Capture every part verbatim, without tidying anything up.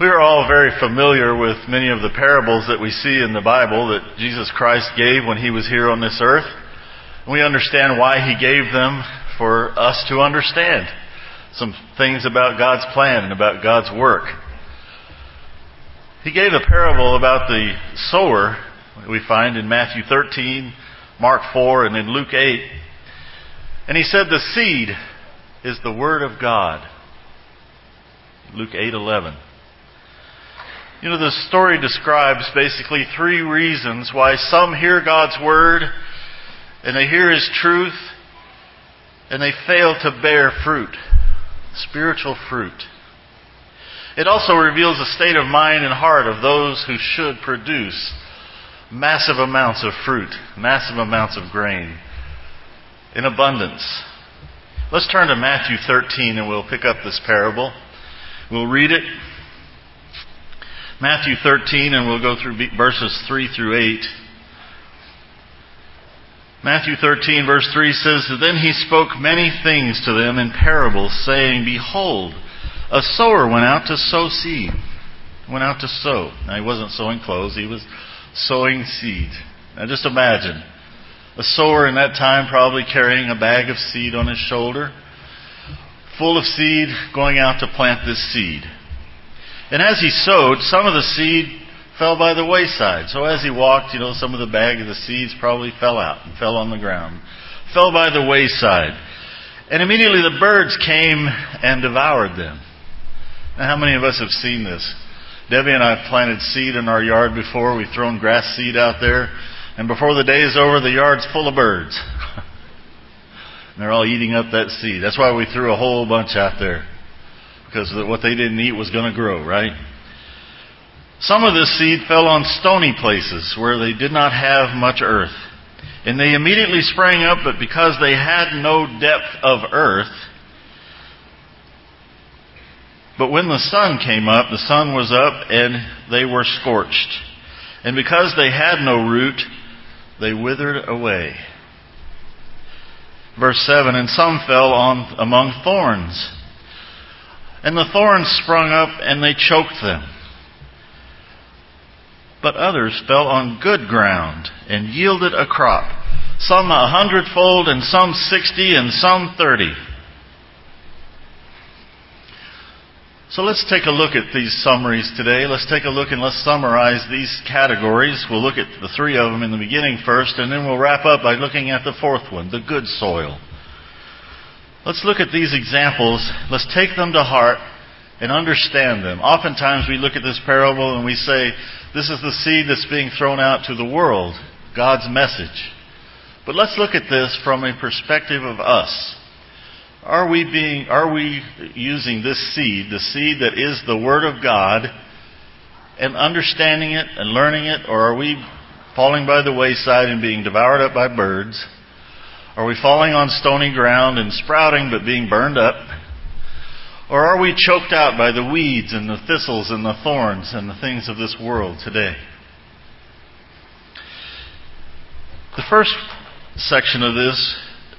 We are all very familiar with many of the parables that we see in the Bible that Jesus Christ gave when He was here on this earth. We understand why He gave them for us to understand some things about God's plan and about God's work. He gave a parable about the sower that we find in Matthew thirteen, Mark four, and in Luke eight. And He said the seed is the Word of God. Luke eight eleven. You know, the story describes basically three reasons why some hear God's Word and they hear His truth and they fail to bear fruit, spiritual fruit. It also reveals the state of mind and heart of those who should produce massive amounts of fruit, massive amounts of grain in abundance. Let's turn to Matthew thirteen and we'll pick up this parable. We'll read it. Matthew thirteen, and we'll go through verses three through eight. Matthew thirteen, verse three says, Then He spoke many things to them in parables, saying, Behold, a sower went out to sow seed. Went out to sow. Now, he wasn't sowing clothes, he was sowing seed. Now, just imagine. A sower in that time probably carrying a bag of seed on his shoulder, full of seed, going out to plant this seed. And as he sowed, some of the seed fell by the wayside. So as he walked, you know, some of the bag of the seeds probably fell out and fell on the ground. Fell by the wayside. And immediately the birds came and devoured them. Now, how many of us have seen this? Debbie and I have planted seed in our yard before. We've thrown grass seed out there. And before the day is over, the yard's full of birds. And they're all eating up that seed. That's why we threw a whole bunch out there. Because what they didn't eat was going to grow, right? Some of this seed fell on stony places where they did not have much earth. And they immediately sprang up, but because they had no depth of earth, but when the sun came up, the sun was up and they were scorched. And because they had no root, they withered away. Verse seven, And some fell on among thorns. And the thorns sprung up and they choked them. But others fell on good ground and yielded a crop, some a hundredfold and some sixty and some thirty. So let's take a look at these summaries today. Let's take a look and let's summarize these categories. We'll look at the three of them in the beginning first, and then we'll wrap up by looking at the fourth one, the good soil. Let's look at these examples. Let's take them to heart and understand them. Oftentimes we look at this parable and we say, this is the seed that's being thrown out to the world, God's message. But let's look at this from a perspective of us. Are we being, are we using this seed, the seed that is the Word of God, and understanding it and learning it, or are we falling by the wayside and being devoured up by birds? Are we falling on stony ground and sprouting but being burned up? Or are we choked out by the weeds and the thistles and the thorns and the things of this world today? The first section of this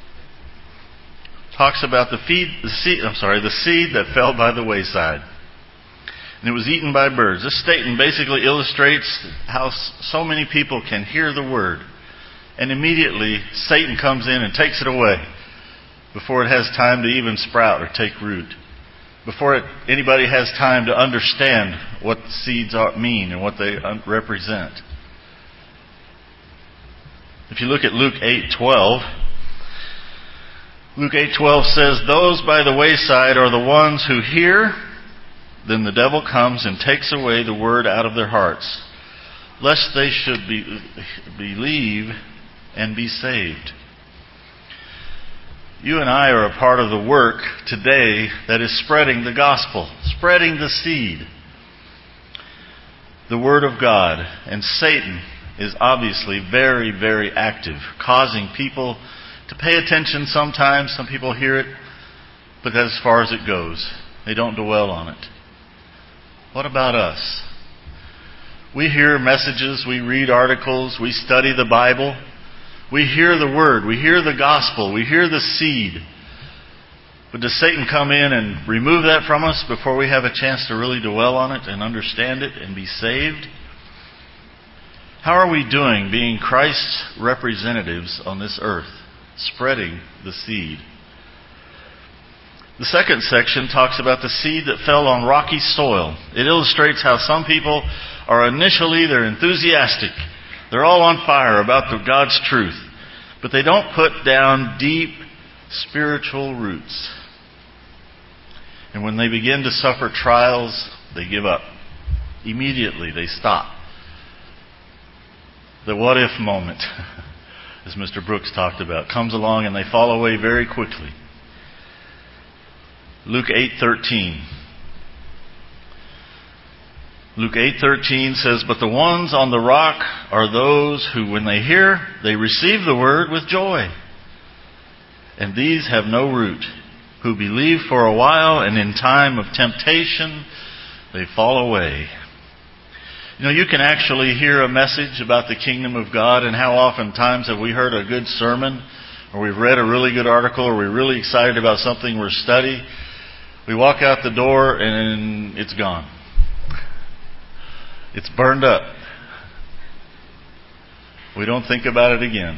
talks about the feed, the seed, I'm sorry, the seed that fell by the wayside. And it was eaten by birds. This statement basically illustrates how so many people can hear the Word, and immediately Satan comes in and takes it away before it has time to even sprout or take root. Before it, anybody has time to understand what seeds are, mean and what they represent. If you look at Luke eight twelve, Luke eight twelve says, Those by the wayside are the ones who hear, then the devil comes and takes away the word out of their hearts, lest they should be, believe and be saved. You and I are a part of the work today that is spreading the gospel, spreading the seed, the Word of God. And Satan is obviously very, very active, causing people to pay attention sometimes. Some people hear it, but that's as far as it goes. They don't dwell on it. What about us? We hear messages, we read articles, we study the Bible. We hear the Word, we hear the gospel, we hear the seed. But does Satan come in and remove that from us before we have a chance to really dwell on it and understand it and be saved? How are we doing being Christ's representatives on this earth, spreading the seed? The second section talks about the seed that fell on rocky soil. It illustrates how some people are initially, they're enthusiastic. They're all on fire about the God's truth. But they don't put down deep spiritual roots. And when they begin to suffer trials, they give up. Immediately, they stop. The what if moment, as Mister Brooks talked about, comes along and they fall away very quickly. Luke eight thirteen. Luke eight thirteen says, "But the ones on the rock are those who, when they hear, they receive the word with joy. And these have no root, who believe for a while, and in time of temptation they fall away." You know, you can actually hear a message about the kingdom of God, and how often times have we heard a good sermon, or we've read a really good article, or we're really excited about something we're studying. We walk out the door and it's gone. It's burned up. We don't think about it again.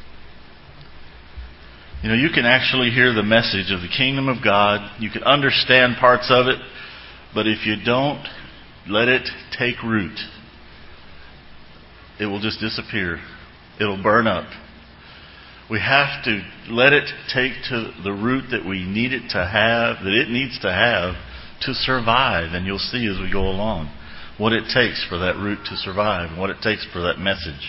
You know, you can actually hear the message of the kingdom of God. You can understand parts of it. But if you don't let it take root, it will just disappear. It'll burn up. We have to let it take to the root that we need it to have, that it needs to have to survive. And you'll see as we go along what it takes for that root to survive and what it takes for that message.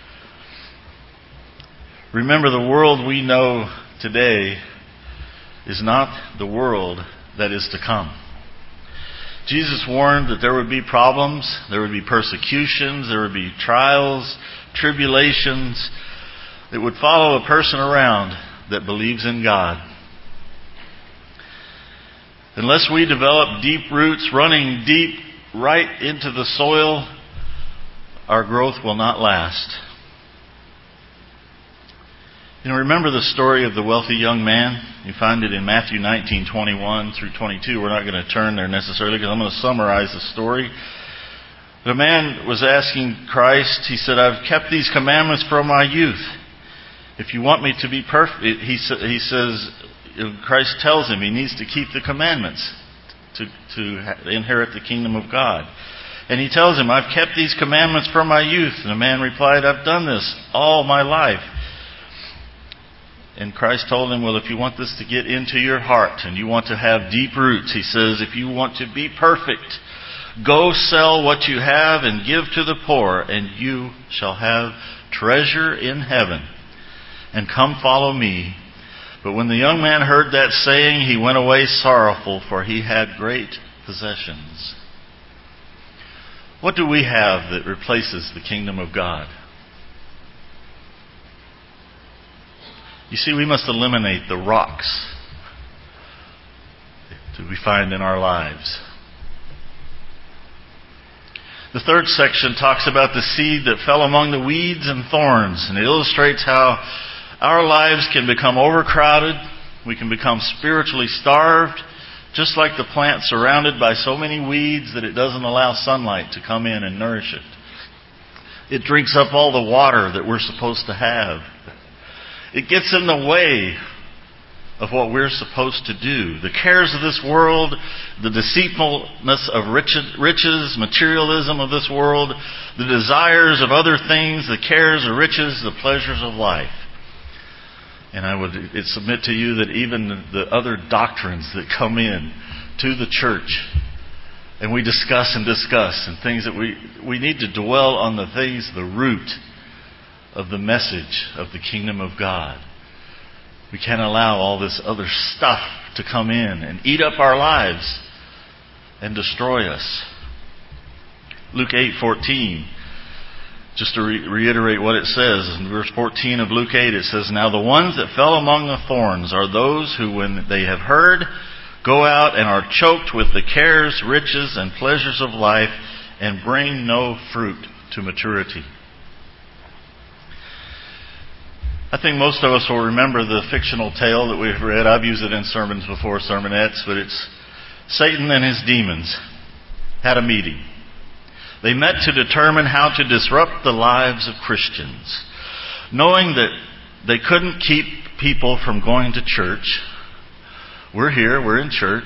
Remember, the world we know today is not the world that is to come. Jesus warned that there would be problems, there would be persecutions, there would be trials, tribulations that would follow a person around that believes in God. Unless we develop deep roots running deep right into the soil, our growth will not last. You know, remember the story of the wealthy young man? You find it in Matthew nineteen twenty-one through twenty-two. We're not going to turn there necessarily because I'm going to summarize the story. The man was asking Christ, he said, "I've kept these commandments from my youth. If you want me to be perfect," he, he says, Christ tells him he needs to keep the commandments to, to inherit the kingdom of God. And he tells him, "I've kept these commandments from my youth." And the man replied, "I've done this all my life." And Christ told him, well, if you want this to get into your heart and you want to have deep roots, he says, if you want to be perfect, go sell what you have and give to the poor, and you shall have treasure in heaven. And come follow me. But when the young man heard that saying, he went away sorrowful, for he had great possessions. What do we have that replaces the kingdom of God? You see, we must eliminate the rocks that we find in our lives. The third section talks about the seed that fell among the weeds and thorns, and it illustrates how our lives can become overcrowded. We can become spiritually starved, just like the plant surrounded by so many weeds that it doesn't allow sunlight to come in and nourish it. It drinks up all the water that we're supposed to have. It gets in the way of what we're supposed to do. The cares of this world, the deceitfulness of riches, materialism of this world, the desires of other things, the cares of riches, the pleasures of life. And I would submit to you that even the other doctrines that come in to the church, and we discuss and discuss, and things that we, we need to dwell on the things, the root of the message of the kingdom of God. We can't allow all this other stuff to come in and eat up our lives and destroy us. Luke eight fourteen, just to re- reiterate what it says, in verse fourteen of Luke eight, it says, "Now the ones that fell among the thorns are those who, when they have heard, go out and are choked with the cares, riches, and pleasures of life, and bring no fruit to maturity." I think most of us will remember the fictional tale that we've read. I've used it in sermons before, sermonettes, but it's Satan and his demons had a meeting. They met to determine how to disrupt the lives of Christians. Knowing that they couldn't keep people from going to church. We're here, we're in church.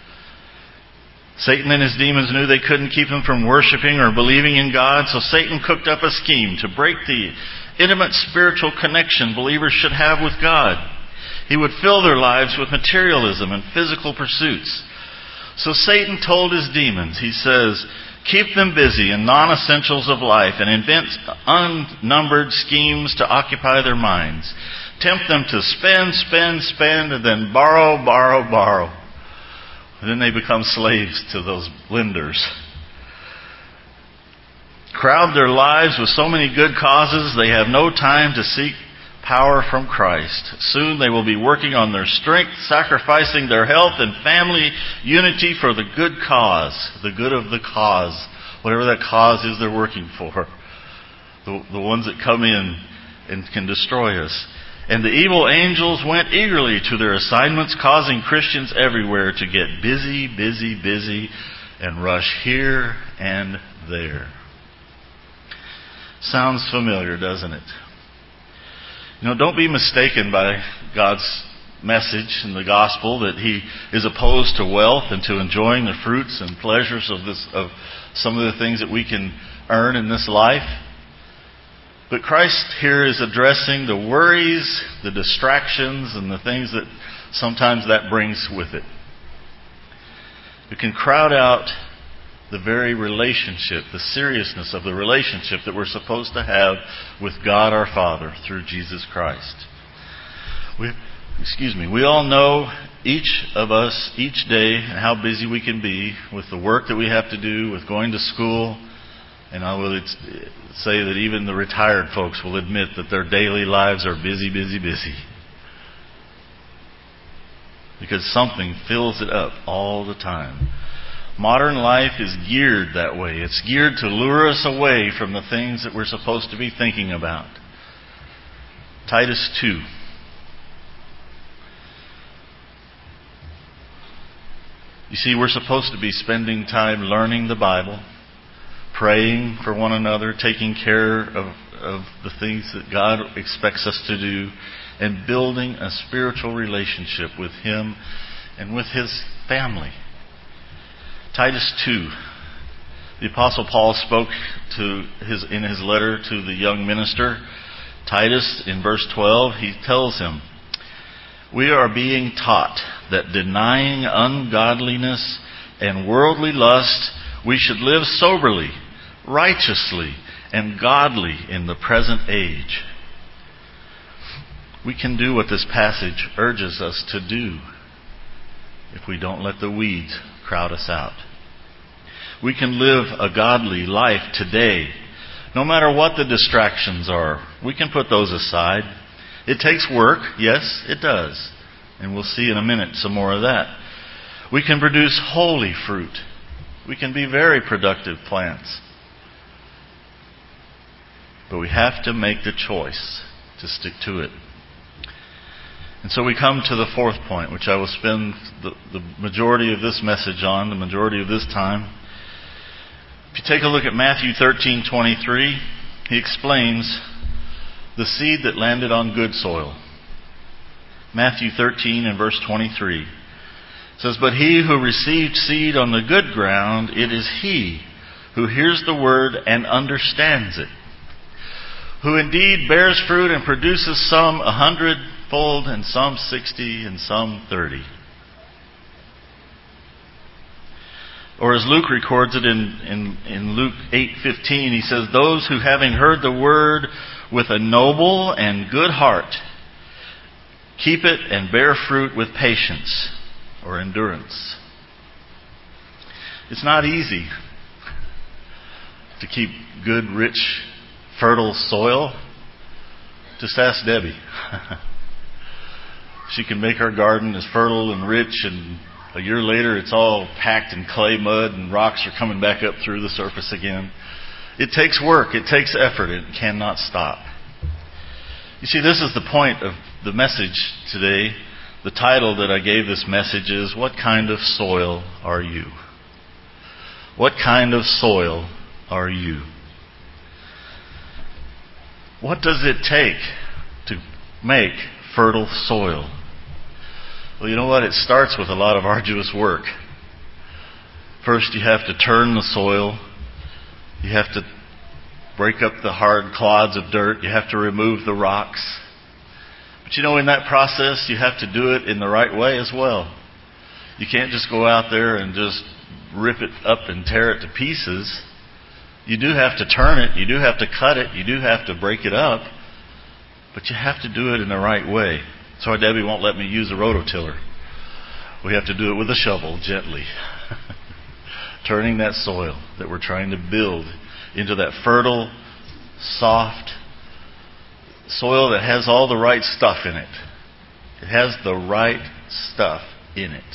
Satan and his demons knew they couldn't keep them from worshiping or believing in God, so Satan cooked up a scheme to break the intimate spiritual connection believers should have with God. He would fill their lives with materialism and physical pursuits. So Satan told his demons, he says, keep them busy in non-essentials of life and invent unnumbered schemes to occupy their minds. Tempt them to spend, spend, spend, and then borrow, borrow, borrow. And then they become slaves to those lenders. Crowd their lives with so many good causes, they have no time to seek power from Christ. Soon they will be working on their strength, sacrificing their health and family unity for the good cause, the good of the cause, whatever that cause is they're working for. The, the ones that come in and can destroy us. And the evil angels went eagerly to their assignments, causing Christians everywhere to get busy, busy, busy, and rush here and there. Sounds familiar, doesn't it? You know, don't be mistaken by God's message in the gospel that He is opposed to wealth and to enjoying the fruits and pleasures of this, of some of the things that we can earn in this life. But Christ here is addressing the worries, the distractions, and the things that sometimes that brings with it. You can crowd out the very relationship, the seriousness of the relationship that we're supposed to have with God our Father through Jesus Christ. We, excuse me, we all know, each of us, each day, how busy we can be with the work that we have to do, with going to school. And I will say that even the retired folks will admit that their daily lives are busy, busy, busy. Because something fills it up all the time. Modern life is geared that way. It's geared to lure us away from the things that we're supposed to be thinking about. Titus two. You see, we're supposed to be spending time learning the Bible, praying for one another, taking care of, of the things that God expects us to do, and building a spiritual relationship with Him and with His family. Titus two. The Apostle Paul spoke to his in his letter to the young minister, Titus, in verse twelve. He tells him, we are being taught that denying ungodliness and worldly lust, we should live soberly, righteously, and godly in the present age. We can do what this passage urges us to do if we don't let the weeds crowd us out. We can live a godly life today, no matter what the distractions are. We can put those aside. It takes work, yes, it does. And we'll see in a minute some more of that. We can produce holy fruit. We can be very productive plants. But we have to make the choice to stick to it. And so we come to the fourth point, which I will spend the, the majority of this message on, the majority of this time. If you take a look at Matthew thirteen twenty-three, he explains the seed that landed on good soil. Matthew thirteen and verse twenty-three says, but he who received seed on the good ground, it is he who hears the word and understands it, who indeed bears fruit and produces some a hundredfold and some sixty and some thirty. Or as Luke records it in, in, in Luke eight fifteen, he says, those who having heard the word with a noble and good heart, keep it and bear fruit with patience or endurance. It's not easy to keep good, rich, fertile soil. Just ask Debbie. She can make her garden as fertile and rich, and a year later it's all packed in clay mud and rocks are coming back up through the surface again. It takes work. It takes effort. It cannot stop. You see, this is the point of the message today. The title that I gave this message is, What Kind of Soil Are You? What kind of soil are you? What does it take to make fertile soil? Well, you know what? It starts with a lot of arduous work. First, you have to turn the soil. You have to break up the hard clods of dirt. You have to remove the rocks. But you know, in that process, you have to do it in the right way as well. You can't just go out there and just rip it up and tear it to pieces. You do have to turn it. You do have to cut it. You do have to break it up. But you have to do it in the right way. Sorry, Debbie won't let me use a rototiller. We have to do it with a shovel, gently. Turning that soil that we're trying to build into that fertile, soft soil that has all the right stuff in it. It has the right stuff in it.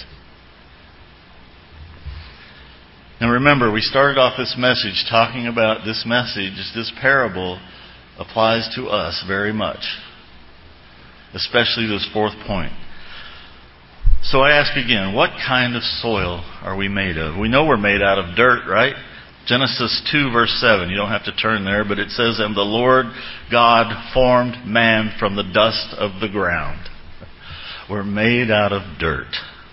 Now remember, we started off this message talking about this message, this parable applies to us very much. Especially this fourth point. So I ask again, what kind of soil are we made of? We know we're made out of dirt, right? Genesis two verse seven. You don't have to turn there, but it says, And the Lord God formed man from the dust of the ground. We're made out of dirt.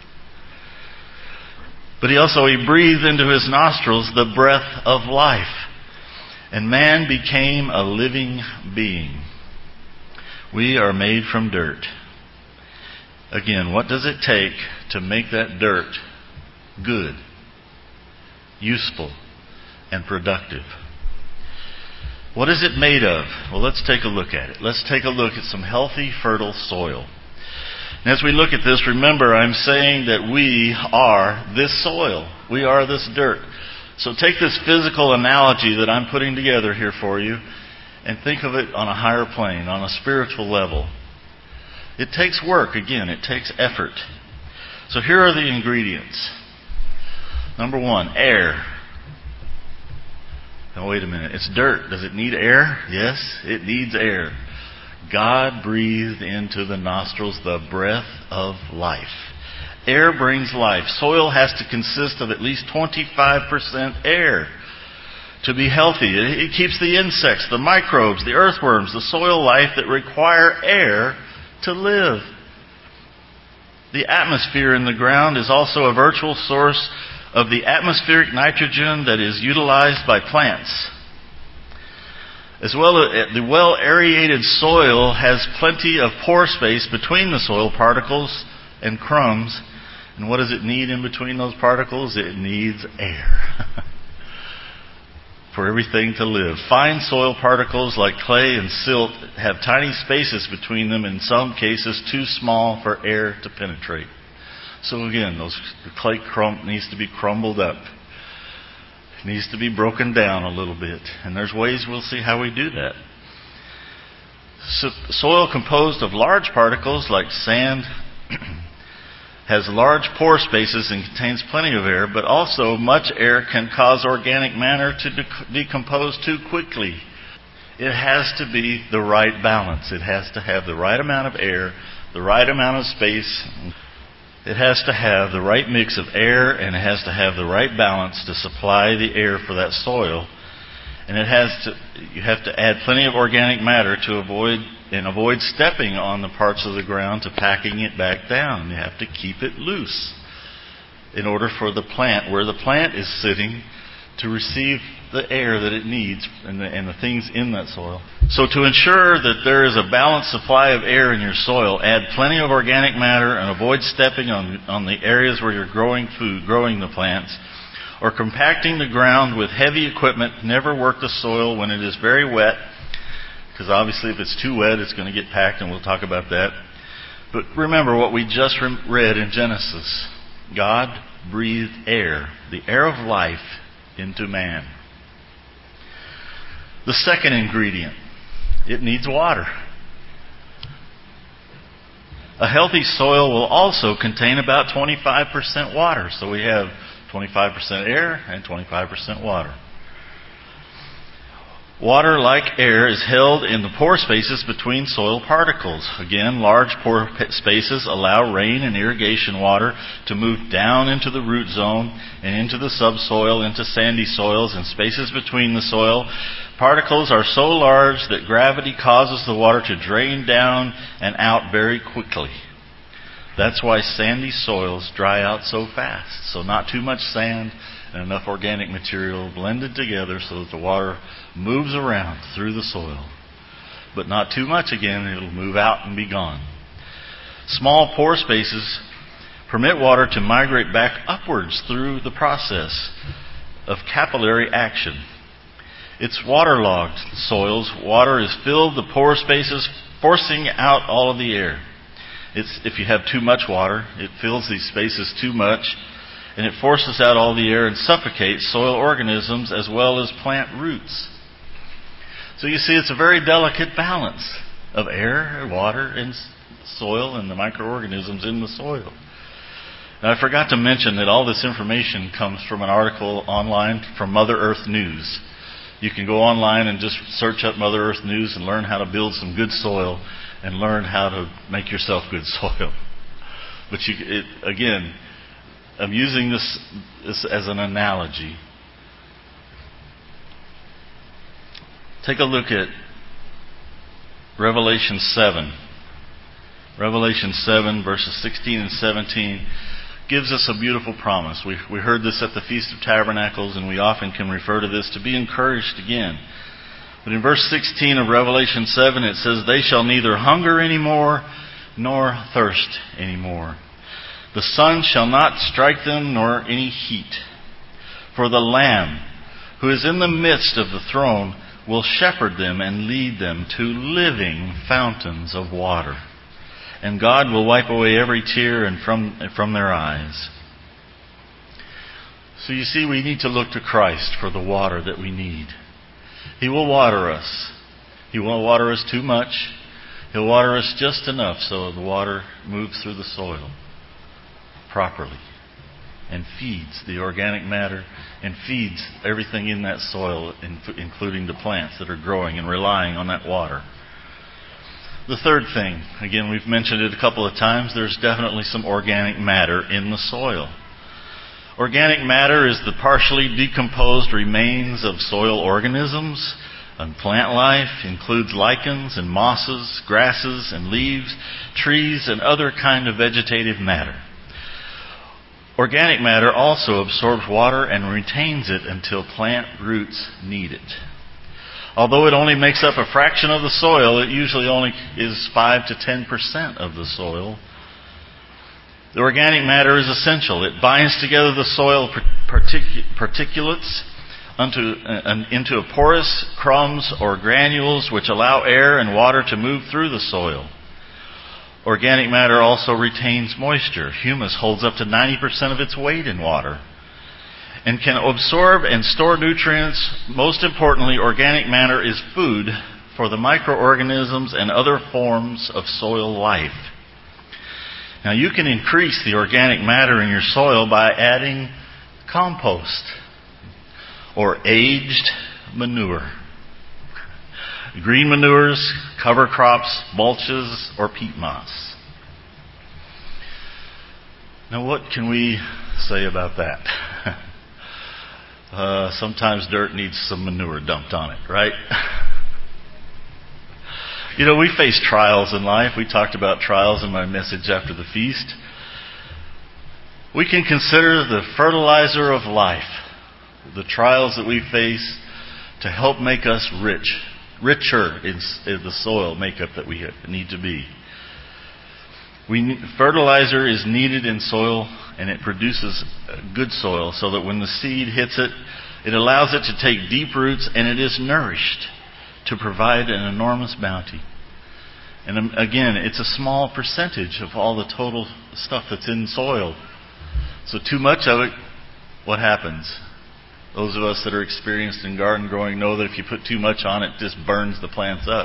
But he also, he breathed into his nostrils the breath of life. And man became a living being. We are made from dirt. Again, what does it take to make that dirt good, useful, and productive? What is it made of? Well, let's take a look at it. Let's take a look at some healthy, fertile soil. And as we look at this, remember, I'm saying that we are this soil. We are this dirt. So take this physical analogy that I'm putting together here for you and think of it on a higher plane, on a spiritual level. It takes work, again, it takes effort. So here are the ingredients. Number one, air. Now wait a minute, it's dirt. Does it need air? Yes, it needs air. God breathed into the nostrils the breath of life. Air brings life. Soil has to consist of at least twenty-five percent air to be healthy. It keeps the insects, the microbes, the earthworms, the soil life that require air to live. The atmosphere in the ground is also a virtual source of the atmospheric nitrogen that is utilized by plants. As well, the well-aerated soil has plenty of pore space between the soil particles and crumbs. And what does it need in between those particles? It needs air for everything to live. Fine soil particles like clay and silt have tiny spaces between them, in some cases too small for air to penetrate. So again, those, the clay crumb needs to be crumbled up. It needs to be broken down a little bit. And there's ways we'll see how we do that. So, soil composed of large particles like sand has large pore spaces and contains plenty of air, but also much air can cause organic matter to de- decompose too quickly. It has to be the right balance. It has to have the right amount of air, the right amount of space. It has to have the right mix of air, and it has to have the right balance to supply the air for that soil. And it has to, you have to add plenty of organic matter to avoid and avoid stepping on the parts of the ground to packing it back down. You have to keep it loose in order for the plant, where the plant is sitting, to receive the air that it needs and the, and the things in that soil. So to ensure that there is a balanced supply of air in your soil, add plenty of organic matter and avoid stepping on, on the areas where you're growing food, growing the plants, or compacting the ground with heavy equipment. Never work the soil when it is very wet, because obviously if it's too wet, it's going to get packed, and we'll talk about that. But remember what we just read in Genesis. God breathed air, the air of life, into man. The second ingredient, it needs water. A healthy soil will also contain about twenty-five percent water. So we have twenty-five percent air and twenty-five percent water. Water, like air, is held in the pore spaces between soil particles. Again, large pore spaces allow rain and irrigation water to move down into the root zone and into the subsoil, into sandy soils, and spaces between the soil. Particles are so large that gravity causes the water to drain down and out very quickly. That's why sandy soils dry out so fast. So not too much sand and enough organic material blended together so that the water moves around through the soil. But not too much again, it'll move out and be gone. Small pore spaces permit water to migrate back upwards through the process of capillary action. It's waterlogged soils. Water is filled the pore spaces, forcing out all of the air. It's, if you have too much water, it fills these spaces too much, and it forces out all the air and suffocates soil organisms as well as plant roots. So you see, it's a very delicate balance of air, water, and soil, and the microorganisms in the soil. Now, I forgot to mention that all this information comes from an article online from Mother Earth News. You can go online and just search up Mother Earth News and learn how to build some good soil and learn how to make yourself good soil. But you, it, again, I'm using this, this as an analogy. Take a look at Revelation seven. Revelation seven, verses sixteen and seventeen, gives us a beautiful promise. We, we heard this at the Feast of Tabernacles, and we often can refer to this to be encouraged again. But in verse sixteen of Revelation seven, it says, "They shall neither hunger anymore, nor thirst anymore. The sun shall not strike them, nor any heat. For the Lamb, who is in the midst of the throne, will shepherd them and lead them to living fountains of water. And God will wipe away every tear and from, from their eyes." So you see, we need to look to Christ for the water that we need. He will water us. He won't water us too much. He'll water us just enough so the water moves through the soil properly and feeds the organic matter and feeds everything in that soil, including the plants that are growing and relying on that water. The third thing, again, we've mentioned it a couple of times, there's definitely some organic matter in the soil. Organic matter is the partially decomposed remains of soil organisms, and plant life includes lichens and mosses, grasses and leaves, trees, and other kind of vegetative matter. Organic matter also absorbs water and retains it until plant roots need it. Although it only makes up a fraction of the soil, it usually only is five to ten percent of the soil. The organic matter is essential. It binds together the soil partic- particulates unto, uh, into a porous crumbs or granules which allow air and water to move through the soil. Organic matter also retains moisture. Humus holds up to ninety percent of its weight in water and can absorb and store nutrients. Most importantly, organic matter is food for the microorganisms and other forms of soil life. Now, you can increase the organic matter in your soil by adding compost or aged manure. Green manures, cover crops, mulches, or peat moss. Now, what can we say about that? Uh, sometimes dirt needs some manure dumped on it, right? You know, we face trials in life. We talked about trials in my message after the feast. We can consider the fertilizer of life, the trials that we face, to help make us rich, richer in, in the soil makeup that we need to be. We, fertilizer is needed in soil, and it produces good soil so that when the seed hits it, it allows it to take deep roots, and it is nourished to provide an enormous bounty. And again, it's a small percentage of all the total stuff that's in soil. So too much of it, what happens? Those of us that are experienced in garden growing know that if you put too much on, it just burns the plants up.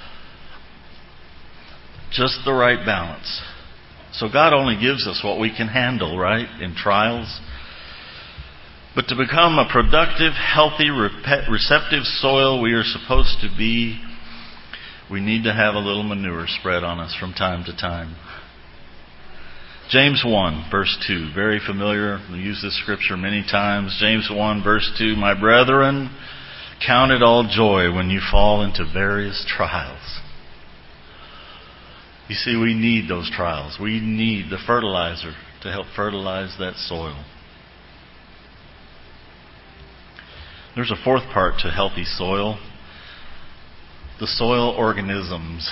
Just the right balance. So God only gives us what we can handle, right? In trials. But to become a productive, healthy, receptive soil we are supposed to be, we need to have a little manure spread on us from time to time. James one, verse two, very familiar. We use this scripture many times. James one, verse two, my brethren, count it all joy when you fall into various trials. You see, we need those trials. We need the fertilizer to help fertilize that soil. There's a fourth part to healthy soil. The soil organisms.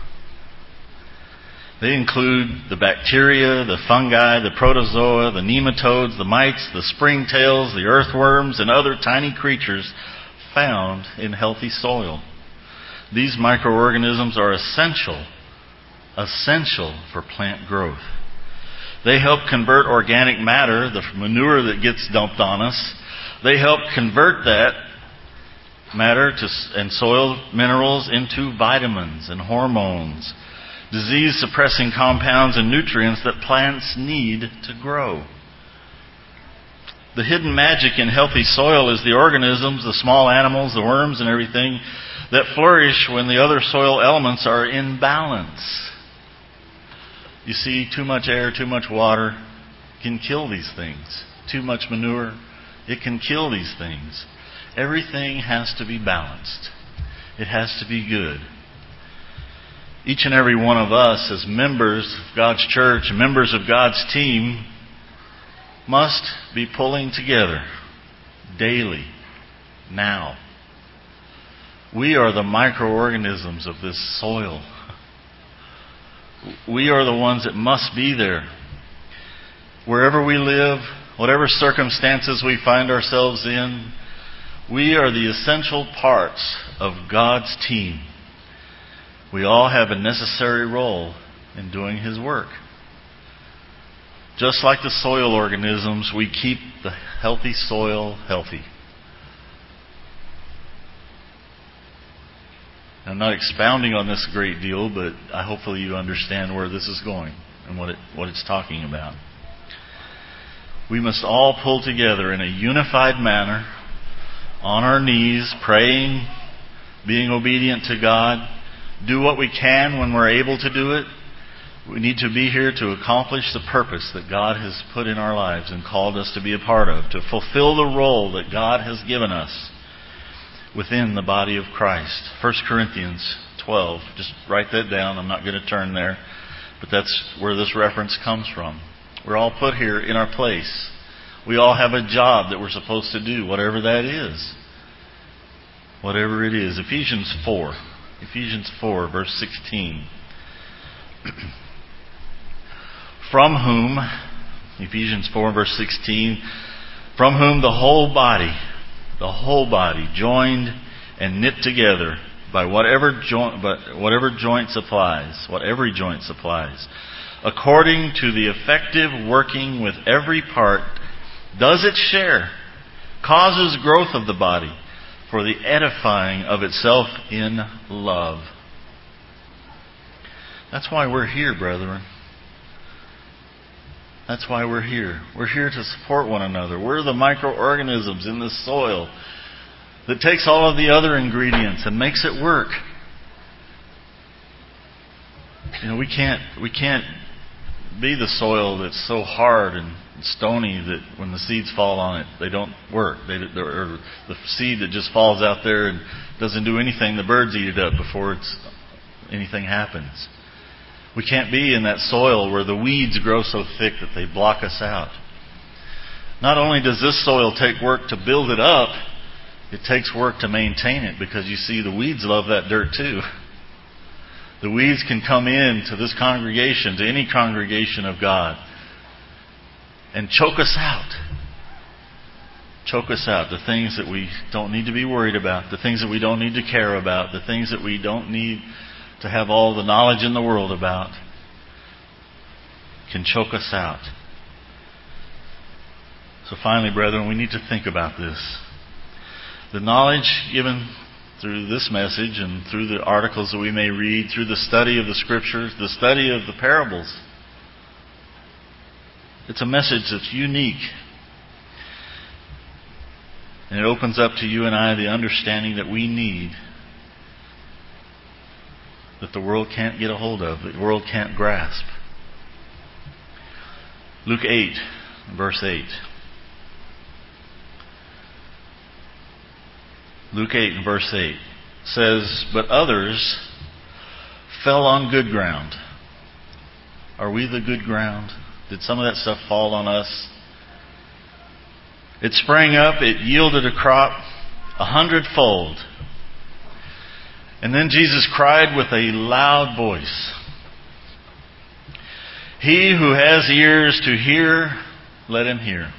They include the bacteria, the fungi, the protozoa, the nematodes, the mites, the springtails, the earthworms, and other tiny creatures found in healthy soil. These microorganisms are essential, essential for plant growth. They help convert organic matter, the manure that gets dumped on us. They help convert that matter to, and soil minerals into vitamins and hormones, disease-suppressing compounds and nutrients that plants need to grow. The hidden magic in healthy soil is the organisms, the small animals, the worms and everything that flourish when the other soil elements are in balance. You see, too much air, too much water can kill these things. Too much manure, it can kill these things. Everything has to be balanced. It has to be good. Each and every one of us as members of God's church, members of God's team, must be pulling together daily, now. We are the microorganisms of this soil. We are the ones that must be there. Wherever we live, whatever circumstances we find ourselves in, we are the essential parts of God's team. We all have a necessary role in doing His work. Just like the soil organisms, we keep the healthy soil healthy. I'm not expounding on this a great deal, but I hopefully you understand where this is going and what it what it's talking about. We must all pull together in a unified manner, on our knees, praying, being obedient to God, do what we can when we're able to do it. We need to be here to accomplish the purpose that God has put in our lives and called us to be a part of, to fulfill the role that God has given us within the body of Christ. First Corinthians twelve. Just write that down. I'm not going to turn there. But that's where this reference comes from. We're all put here in our place. We all have a job that we're supposed to do, whatever that is. Whatever it is. Ephesians four. Ephesians four, verse sixteen. From whom, Ephesians four, verse sixteen, from whom the whole body, the whole body, joined and knit together by whatever joint, but whatever joint supplies, what every joint supplies, according to the effective working with every part, does its share, causes growth of the body for the edifying of itself in love. That's why we're here, brethren. That's why we're here. We're here to support one another. We're the microorganisms in the soil that takes all of the other ingredients and makes it work. You know, we can't we can't be the soil that's so hard and stony that when the seeds fall on it, they don't work. They, or the seed that just falls out there and doesn't do anything, the birds eat it up before it's, anything happens. We can't be in that soil where the weeds grow so thick that they block us out. Not only does this soil take work to build it up, it takes work to maintain it, because you see the weeds love that dirt too. The weeds can come in to this congregation, to any congregation of God, and choke us out. Choke us out. The things that we don't need to be worried about, the things that we don't need to care about, the things that we don't need to have all the knowledge in the world about, can choke us out. So finally, brethren, we need to think about this. The knowledge given through this message and through the articles that we may read, through the study of the Scriptures, the study of the parables, it's a message that's unique. And it opens up to you and I the understanding that we need, that the world can't get a hold of, that the world can't grasp. Luke eight, verse eight. Luke eight and verse eight says, "But others fell on good ground." Are we the good ground? Did some of that stuff fall on us? It sprang up, it yielded a crop a hundredfold. And then Jesus cried with a loud voice, "He who has ears to hear, let him hear."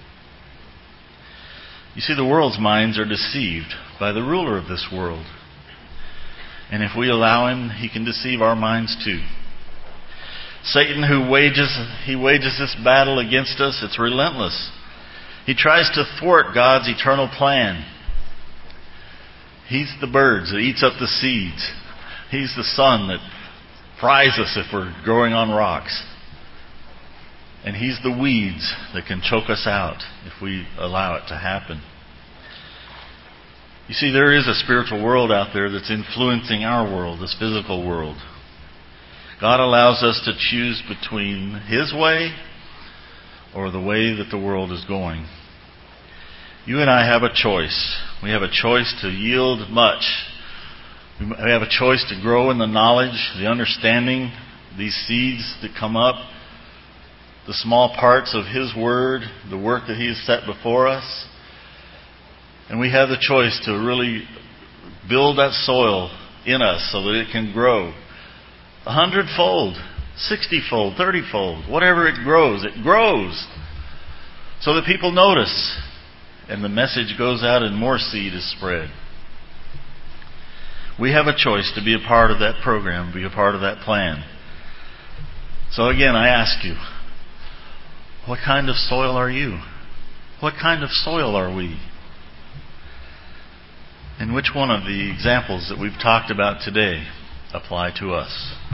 You see, the world's minds are deceived by the ruler of this world. And if we allow him, he can deceive our minds too. Satan, who wages, he wages this battle against us, it's relentless. He tries to thwart God's eternal plan. He's the birds that eats up the seeds. He's the sun that fries us if we're growing on rocks. And he's the weeds that can choke us out if we allow it to happen. You see, there is a spiritual world out there that's influencing our world, this physical world. God allows us to choose between His way or the way that the world is going. You and I have a choice. We have a choice to yield much. We have a choice to grow in the knowledge, the understanding, these seeds that come up, the small parts of His Word, the work that He has set before us. And we have the choice to really build that soil in us so that it can grow a hundredfold, sixtyfold, thirtyfold, whatever it grows, it grows so that people notice and the message goes out and more seed is spread. We have a choice to be a part of that program, be a part of that plan. So again, I ask you, what kind of soil are you? What kind of soil are we? And which one of the examples that we've talked about today apply to us?